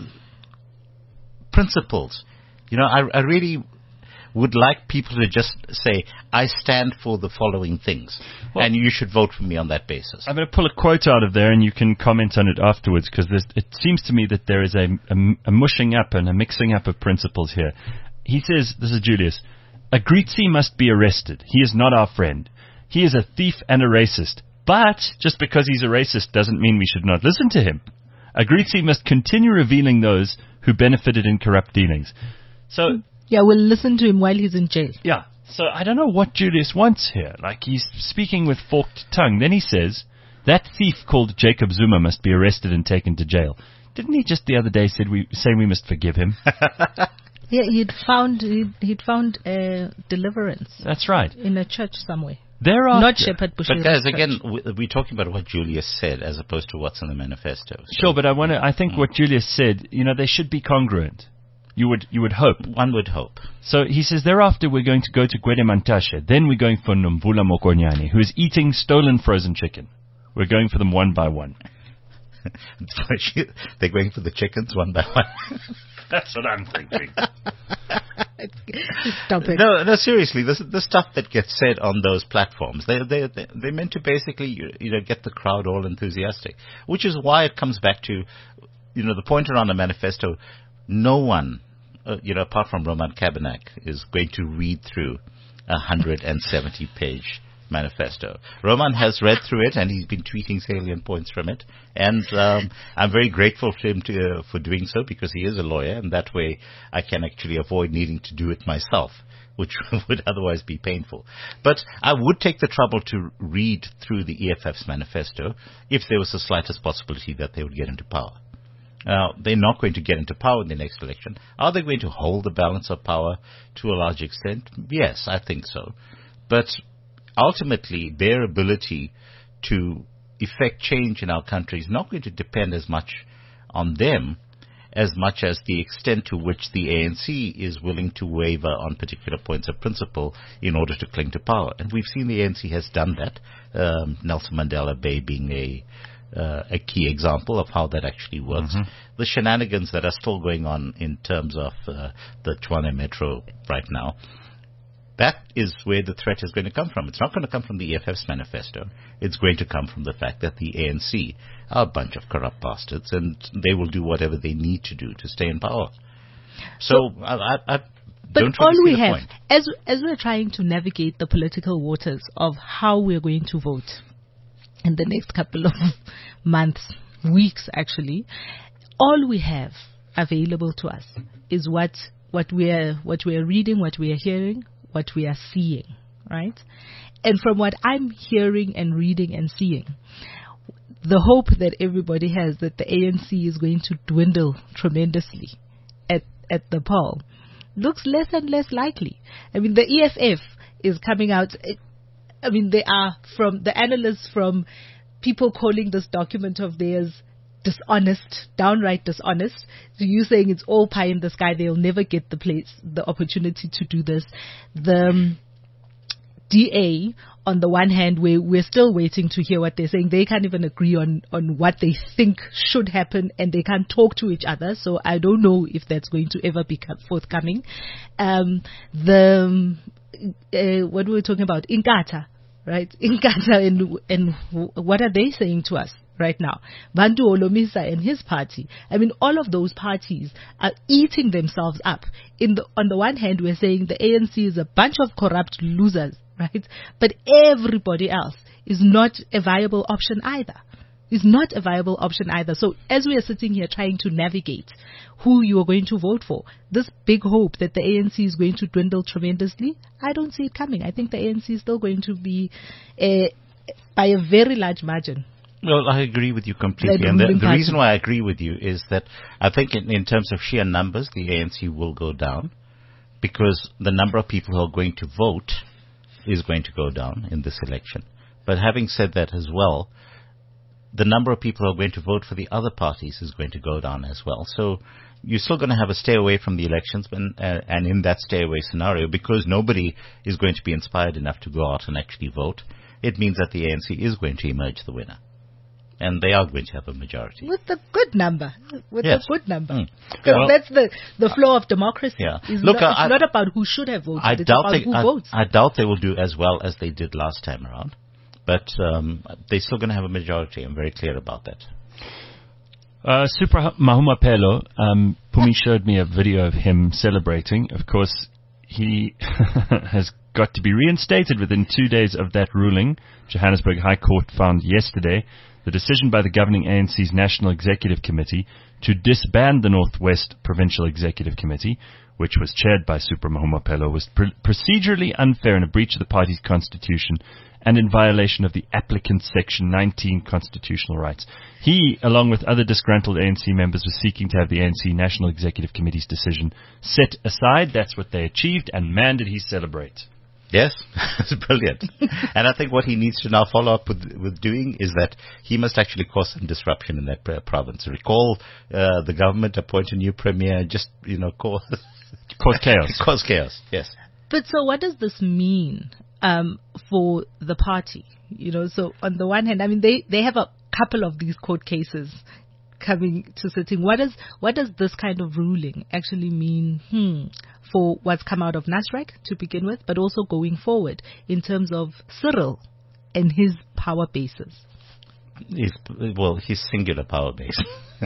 principles, you know, I, I really would like people to just say, I stand for the following things, well, and you should vote for me on that basis. I'm going to pull a quote out of there, and you can comment on it afterwards, because it seems to me that there is a, a, a mushing up and a mixing up of principles here. He says, this is Julius, Agritzi must be arrested. He is not our friend. He is a thief and a racist. But just because he's a racist doesn't mean we should not listen to him. Agritzi must continue revealing those who benefited in corrupt dealings. So yeah, we'll listen to him while he's in jail. Yeah. So I don't know what Julius wants here. Like, he's speaking with forked tongue. Then he says, that thief called Jacob Zuma must be arrested and taken to jail. Didn't he just the other day said we, say we must forgive him? Yeah, he'd found he'd, he'd found uh, deliverance. That's right. In a church somewhere. There are not Shepherd Bush. But guys, again, we're talking about what Julius said as opposed to what's in the manifesto. So sure, but I want to. I think mm. what Julius said, you know, they should be congruent. You would you would hope. One would hope. So he says, thereafter we're going to go to Gwede Mantashe. Then we're going for Nomvula Mokonyane, who is eating stolen frozen chicken. We're going for them one by one. They're going for the chickens one by one. That's what I'm thinking. Stop it. No, no, seriously, the the stuff that gets said on those platforms, they they they they're meant to basically, you know, get the crowd all enthusiastic, which is why it comes back to, you know, the point around the manifesto. No one, uh, you know, apart from Roman Kabinak, is going to read through a one hundred seventy page manifesto. Roman has read through it and he's been tweeting salient points from it, and um, I'm very grateful to him to, uh, for doing so, because he is a lawyer, and that way I can actually avoid needing to do it myself, which would otherwise be painful. But I would take the trouble to read through the E F F's manifesto if there was the slightest possibility that they would get into power. Now, they're not going to get into power in the next election. Are they going to hold the balance of power to a large extent? Yes, I think so. But ultimately, their ability to effect change in our country is not going to depend as much on them as much as the extent to which the A N C is willing to waver on particular points of principle in order to cling to power. And we've seen the A N C has done that, um, Nelson Mandela Bay being a uh, a key example of how that actually works. Mm-hmm. The shenanigans that are still going on in terms of uh, the Tshwane Metro right now, That is where the threat is going to come from. It's not going to come from the E F F's manifesto. It's going to come from the fact that the A N C are a bunch of corrupt bastards, and they will do whatever they need to do to stay in power. So, so I, I, I but don't all really see we the have, point. as as we're trying to navigate the political waters of how we're going to vote in the next couple of months, weeks actually, all we have available to us is what what we're what we're reading, what we are hearing, what we are seeing, right? And from what I'm hearing and reading and seeing, the hope that everybody has that the A N C is going to dwindle tremendously at at the poll looks less and less likely. I mean, the E F F is coming out. I mean, they are from the analysts, from people calling this document of theirs dishonest, downright dishonest. So you saying it's all pie in the sky, they'll never get the place, the opportunity to do this. The um, D A, on the one hand, we we're still waiting to hear what they're saying. They can't even agree on, on what they think should happen, and they can't talk to each other. So I don't know if that's going to ever be forthcoming. Um, the um, uh, what were we talking about? Inkatha, right? Inkatha, and and what are they saying to us right now? Bantu Olomisa and his party. I mean, all of those parties are eating themselves up. In the on the one hand, we're saying the A N C is a bunch of corrupt losers, right? But everybody else is not a viable option either. Is not a viable option either. So as we are sitting here trying to navigate who you are going to vote for, this big hope that the A N C is going to dwindle tremendously, I don't see it coming. I think the A N C is still going to be a, by a very large margin. Well, I agree with you completely. And the, the reason why I agree with you is that I think in, in terms of sheer numbers, the A N C will go down because the number of people who are going to vote is going to go down in this election. But having said that as well, the number of people who are going to vote for the other parties is going to go down as well. So you're still going to have a stay away from the elections, and, uh, and in that stay away scenario, because nobody is going to be inspired enough to go out and actually vote, it means that the A N C is going to emerge the winner. And they are going to have a majority. With a good number. With yes. a good number. Mm. Because well, that's the, the flow of democracy. Yeah. It's, Look, not, I, it's not about who should have voted. I it's doubt about they, who I, votes. I doubt they will do as well as they did last time around. But um, they're still going to have a majority. I'm very clear about that. Uh, Supra Mahumapelo, um, Pumi showed me a video of him celebrating. Of course, he has got to be reinstated within two days of that ruling. Johannesburg High Court found yesterday the decision by the governing A N C's National Executive Committee to disband the Northwest Provincial Executive Committee, which was chaired by Supra Mahumapelo, was pr- procedurally unfair and a breach of the party's constitution and in violation of the applicant's Section nineteen constitutional rights. He, along with other disgruntled A N C members, was seeking to have the A N C National Executive Committee's decision set aside. That's what they achieved, and man, did he celebrate. Yes, it's brilliant. And I think what he needs to now follow up with, with doing is that he must actually cause some disruption in that province. Recall uh, the government appoint a new premier, just, you know, cause, cause chaos. Cause chaos, yes. But so what does this mean um, for the party? You know, so on the one hand, I mean, they, they have a couple of these court cases coming to sitting. What does what does this kind of ruling actually mean hmm, for what's come out of Nasrec to begin with, but also going forward in terms of Cyril and his power bases? His, well, his singular power base.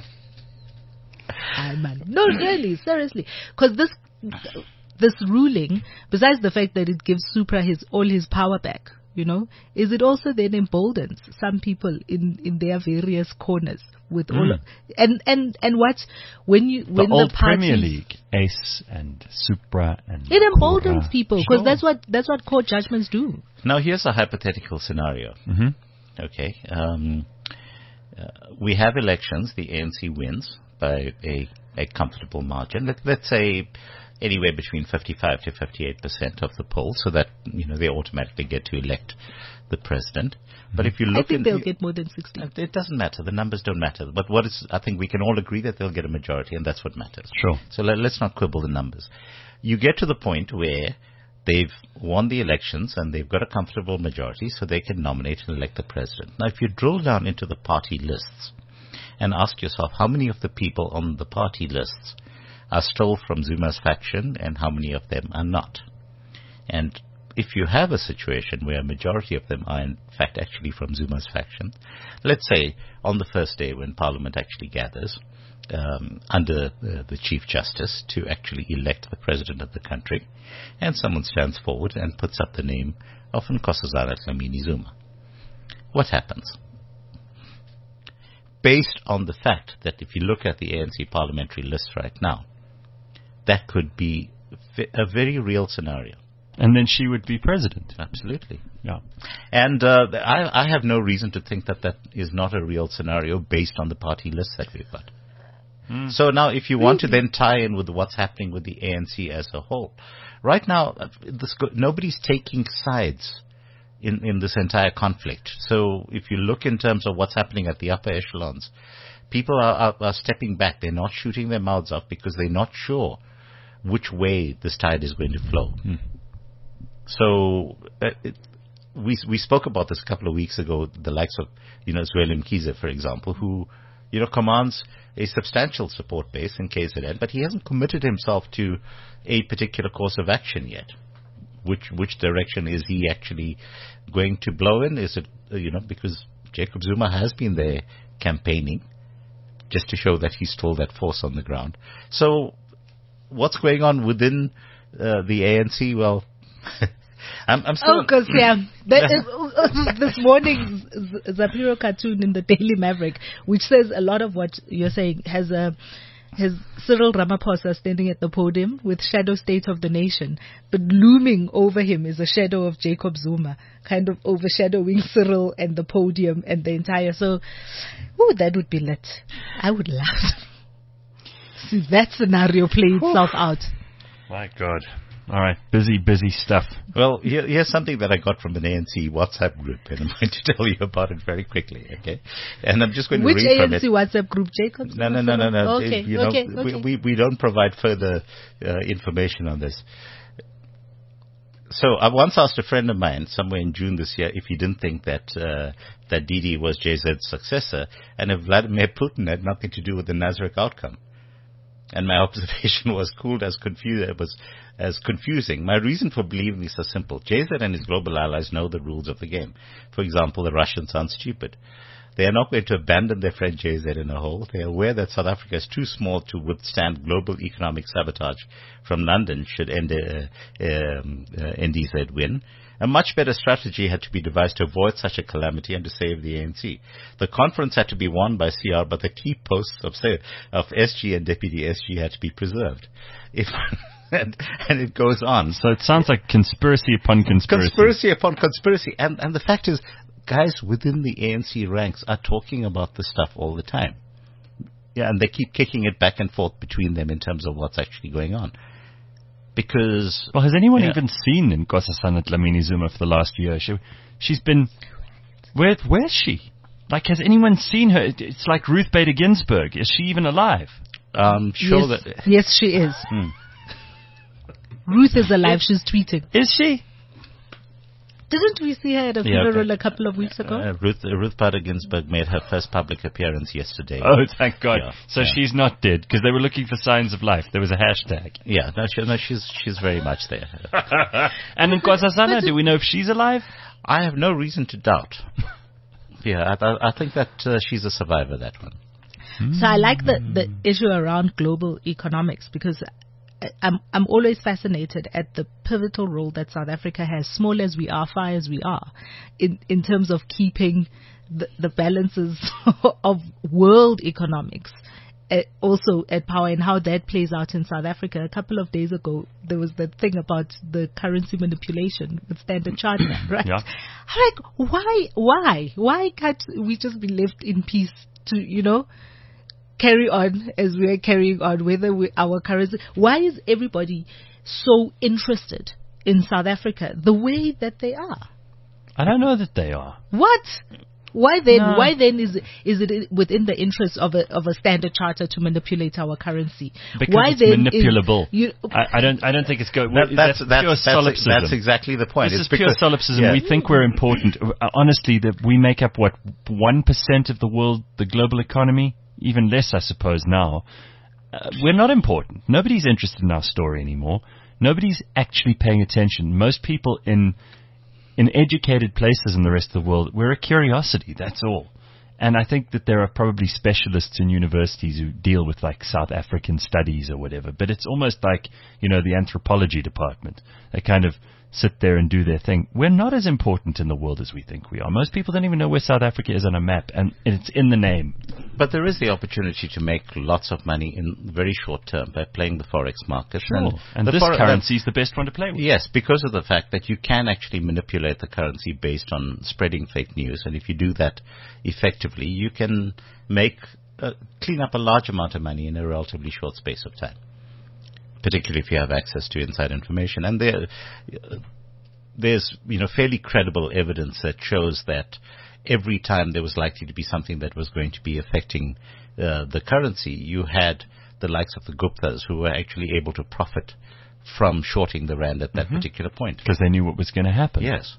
I man, no, really, seriously, because this this ruling, besides the fact that it gives Supra his all his power back, you know, is it also then emboldens some people in, in their various corners with all mm. of, and and and what when you when the old the party, Premier League, Ace and Supra and it emboldens Kura. people because Sure. that's what that's what court judgments do. Now here's a hypothetical scenario. Mm-hmm. Okay, um, uh, we have elections. The A N C wins by a a comfortable margin. Let, let's say anywhere between fifty-five to fifty-eight percent of the poll, so that, you know, they automatically get to elect the president. But if you look, I think in, they'll get more than sixty. It doesn't matter. The numbers don't matter. But what is, I think we can all agree that they'll get a majority, and that's what matters. Sure. So let, let's not quibble the numbers. You get to the point where they've won the elections and they've got a comfortable majority, so they can nominate and elect the president. Now, if you drill down into the party lists and ask yourself how many of the people on the party lists are still from Zuma's faction and how many of them are not, And if you have a situation where a majority of them are in fact actually from Zuma's faction, let's say on the first day when Parliament actually gathers um, under uh, the Chief Justice to actually elect the President of the country, and someone stands forward and puts up the name of Nkosazana Dlamini Zuma, what happens? Based on the fact that if you look at the A N C parliamentary list right now, that could be a very real scenario. And then she would be president. Absolutely. Yeah. And uh, I, I have no reason to think that that is not a real scenario based on the party list that we've got. Mm. So now if you want to then tie in with what's happening with the A N C as a whole, right now this, nobody's taking sides in, in this entire conflict. So if you look in terms of what's happening at the upper echelons, people are, are, are stepping back. They're not shooting their mouths off because they're not sure which way this tide is going to flow. Mm. So uh, it, we we spoke about this a couple of weeks ago, the likes of, you know, Zweli Mkhize, for example, who, you know, commands a substantial support base in K Z N, but he hasn't committed himself to a particular course of action yet. Which which direction is he actually going to blow in? Is it, you know, because Jacob Zuma has been there campaigning just to show that he's still that force on the ground. So what's going on within uh, the A N C? Well, I'm, I'm still... Oh, because, yeah, that is, this morning's Zapiro cartoon in the Daily Maverick, which says a lot of what you're saying, has a... has Cyril Ramaphosa standing at the podium with shadow state of the nation, but looming over him is a shadow of Jacob Zuma, kind of overshadowing Cyril and the podium and the entire. So, ooh, that would be lit. I would laugh. See that scenario play itself out. My God. All right, busy, busy stuff. Well, here, here's something that I got from an A N C WhatsApp group, and I'm going to tell you about it very quickly, okay? And I'm just going to Which read from it. Which A N C WhatsApp group, Jacob? No, no, no, no, no. Okay, you know, okay, okay. We, we, we don't provide further uh, information on this. So I once asked a friend of mine somewhere in June this year if he didn't think that uh, that Didi was J Z's successor, and if Vladimir Putin had nothing to do with the Nasrec outcome. And my observation was cooled as confused. It was as confusing. My reason for believing this is simple. J Z and his global allies know the rules of the game. For example, the Russians aren't stupid. They are not going to abandon their friend J Z in a hole. They are aware that South Africa is too small to withstand global economic sabotage from London should N D Z win. A much better strategy had to be devised to avoid such a calamity and to save the A N C. The conference had to be won by C R, but the key posts of, say, of S G and Deputy S G had to be preserved. If and, and it goes on. So it sounds like conspiracy upon conspiracy. Conspiracy upon conspiracy. And, and the fact is, guys within the A N C ranks are talking about this stuff all the time. Yeah, and they keep kicking it back and forth between them in terms of what's actually going on. Because... Well, has anyone yeah. even seen Nkosazana Dlamini Zuma for the last year? She, she's been... Where, where's she? Like, has anyone seen her? It's like Ruth Bader Ginsburg. Is she even alive? Um, sure yes, that... yes, she is. Hmm. Ruth is alive. She's tweeting. Is she? Didn't we see her at a Yeah, funeral okay. a couple of weeks ago? Uh, Ruth, uh, Ruth Bader Ginsburg made her first public appearance yesterday. Oh, thank God. Yeah, so yeah. she's not dead, because they were looking for signs of life. There was a hashtag. Yeah, no, she, no she's she's very much there. And Nkosazana, do we know if she's alive? I have no reason to doubt. Yeah, I, I, I think that uh, she's a survivor, that one. So I like the, the issue around global economics, because I'm I'm always fascinated at the pivotal role that South Africa has, small as we are, far as we are, in in terms of keeping the, the balances of world economics uh, also at power, and how that plays out in South Africa. A couple of days ago, there was the thing about the currency manipulation with Standard Chartered, right? Yeah. I'm like, why, why, why can't we just be left in peace to, you know, carry on as we are carrying on, whether we, our currency. Why is everybody so interested in South Africa the way that they are? I don't know that they are. What? Why then? No. Why then is is it within the interest of a of a Standard Charter to manipulate our currency? Because Why it's then manipulable. Is, you, I, I don't. I don't think it's going. That, that's, that's, that's, pure that's, solipsism. that's exactly the point. This it's is pure because, solipsism. yeah. We think we're important. Uh, Honestly, that we make up what one percent of the world, the global economy, even less, I suppose. Now, uh, we're not important. Nobody's interested in our story anymore. Nobody's actually paying attention. Most people in in educated places in the rest of the world, we're a curiosity, that's all. And I think that there are probably specialists in universities who deal with like South African studies or whatever, but it's almost like, you know, the anthropology department. They kind of sit there and do their thing. We're not as important in the world as we think we are. Most people don't even know where South Africa is on a map, and it's in the name. But there is the opportunity to make lots of money in very short term by playing the forex market. Sure. And, and the this for- currency is the best one to play with. Yes, because of the fact that you can actually manipulate the currency based on spreading fake news. And if you do that effectively, you can make uh, clean up a large amount of money in a relatively short space of time, particularly if you have access to inside information. And there, uh, there's you know fairly credible evidence that shows that every time there was likely to be something that was going to be affecting uh, the currency, you had the likes of the Guptas who were actually able to profit from shorting the rand at that mm-hmm. particular point. Because they knew what was going to happen. Yes.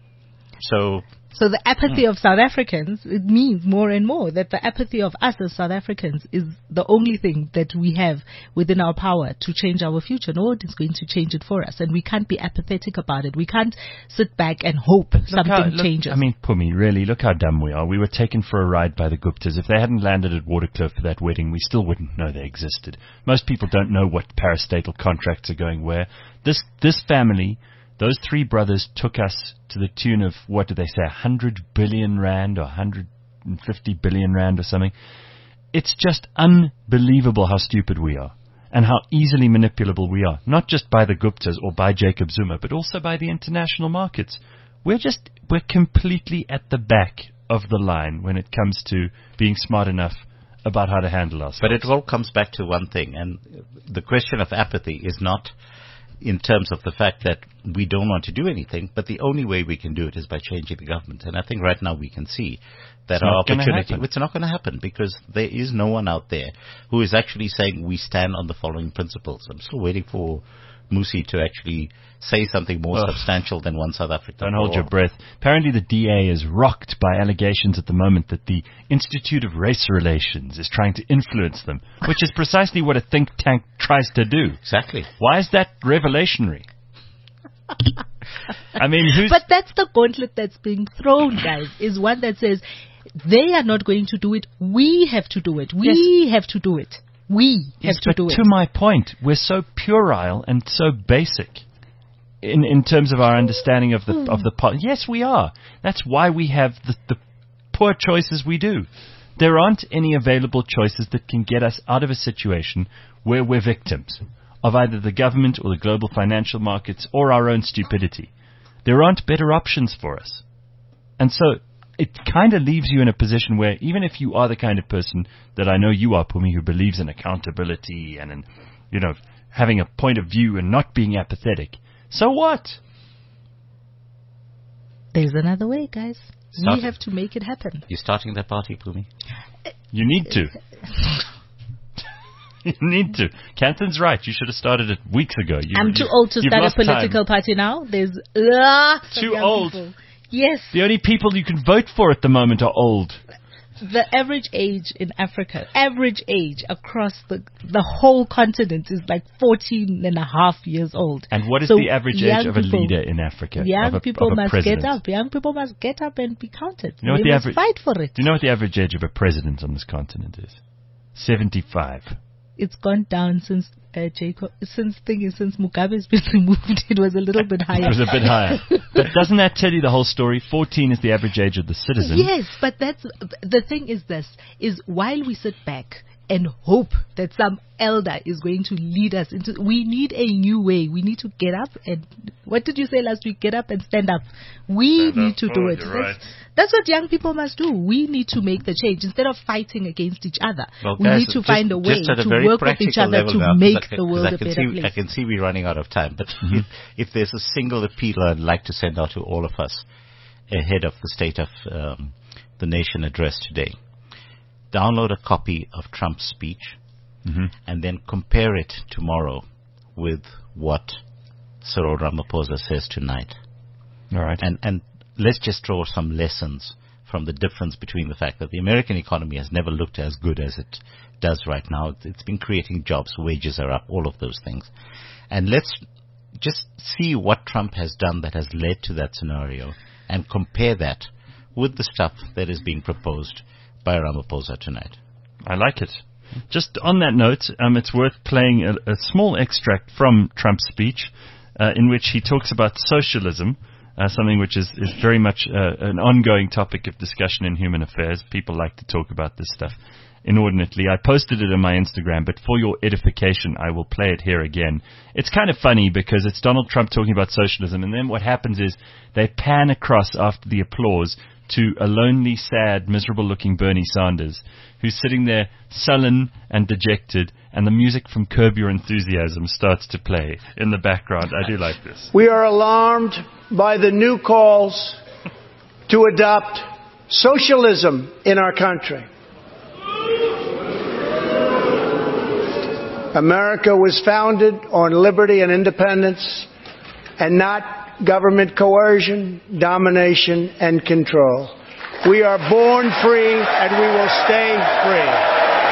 So... So the apathy mm. of South Africans, it means more and more that the apathy of us as South Africans is the only thing that we have within our power to change our future. No one is going to change it for us, and we can't be apathetic about it. We can't sit back and hope look something how, look, changes. I mean, Pumi, really, look how dumb we are. We were taken for a ride by the Guptas. If they hadn't landed at Waterkloof for that wedding, we still wouldn't know they existed. Most people don't know what parastatal contracts are going where. This this family... Those three brothers took us to the tune of, what did they say, one hundred billion rand or one hundred fifty billion rand or something. It's just unbelievable how stupid we are and how easily manipulable we are, not just by the Guptas or by Jacob Zuma, but also by the international markets. We're just, we're completely at the back of the line when it comes to being smart enough about how to handle ourselves. But it all comes back to one thing, and the question of apathy is not in terms of the fact that we don't want to do anything, but the only way we can do it is by changing the government. And I think right now we can see that it's our opportunity, it's not going to happen because there is no one out there who is actually saying we stand on the following principles. I'm still waiting for Musi to actually say something more Ugh. substantial than one South African. Don't hold your breath. Apparently the D A is rocked by allegations at the moment that the Institute of Race Relations is trying to influence them, which is precisely what a think tank tries to do. Exactly. Why is that revelationary? I mean, who's... But that's the gauntlet that's being thrown, guys, is one that says they are not going to do it. We have to do it. We yes. have to do it. We yes, have to but do it. To my point, we're so puerile and so basic in in terms of our understanding of the mm. of the po- yes, we are. That's why we have the, the poor choices we do. There aren't any available choices that can get us out of a situation where we're victims of either the government or the global financial markets or our own stupidity. There aren't better options for us. And so it kind of leaves you in a position where even if you are the kind of person that I know you are, Pumi, who believes in accountability and in, you know, having a point of view and not being apathetic, so what? There's another way, guys. Start we have to make it happen. You're starting that party, Pumi? You need to. You need to. Canton's right. You should have started it weeks ago. You, I'm too old to start a political time. party now. There's lots too of young old. people. Yes. The only people you can vote for at the moment are old. The average age in Africa, average age across the the whole continent is like fourteen and a half years old. And what is so the average age of a people, leader in Africa? Young of a, people of a must president? get up. Young people must get up and be counted. You know what they the must average, fight for it. Do you know what the average age of a president on this continent is? seventy-five. It's gone down since uh, Jacob, since thinking since Mugabe's been removed. It was a little bit higher. It was a bit higher. But doesn't that tell you the whole story? fourteen is the average age of the citizen. Yes, but that's the thing. Is this is while we sit back and hope that some elder is going to lead us into. We need a new way. We need to get up and. What did you say last week? Get up and stand up. We stand need up. to do oh, it. That's, right. that's what young people must do. We need to make the change instead of fighting against each other. Well, we guys, need to just, find a way to work with each other to now, make can, the world I a better see, place. I can see we're running out of time, but mm-hmm. if, if there's a single appeal I'd like to send out to all of us ahead of the State of um, the Nation address today, download a copy of Trump's speech mm-hmm. and then compare it tomorrow with what Cyril Ramaphosa says tonight. All right. And, and let's just draw some lessons from the difference between the fact that the American economy has never looked as good as it does right now. It's been creating jobs, wages are up, all of those things. And let's just see what Trump has done that has led to that scenario and compare that with the stuff that is being proposed by Ramaphosa tonight. I like it. Just on that note, um, it's worth playing a, a small extract from Trump's speech uh, in which he talks about socialism, uh, something which is, is very much uh, an ongoing topic of discussion in human affairs. People like to talk about this stuff inordinately. I posted it on my Instagram, but for your edification, I will play it here again. It's kind of funny because it's Donald Trump talking about socialism, and then what happens is they pan across after the applause to a lonely, sad, miserable-looking Bernie Sanders, who's sitting there sullen and dejected, and the music from Curb Your Enthusiasm starts to play in the background. I do like this. We are alarmed by the new calls to adopt socialism in our country. America was founded on liberty and independence, and not government coercion, domination, and control. We are born free, and we will stay free.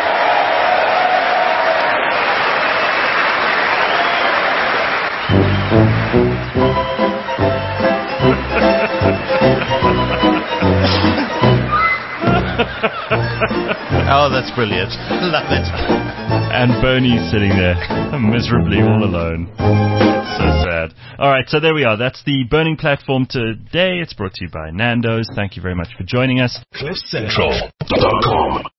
Oh, that's brilliant. Love it. And Bernie's sitting there miserably all alone. It's so sad. All right, so there we are. That's the Burning Platform today. It's brought to you by Nando's. Thank you very much for joining us. cliff central dot com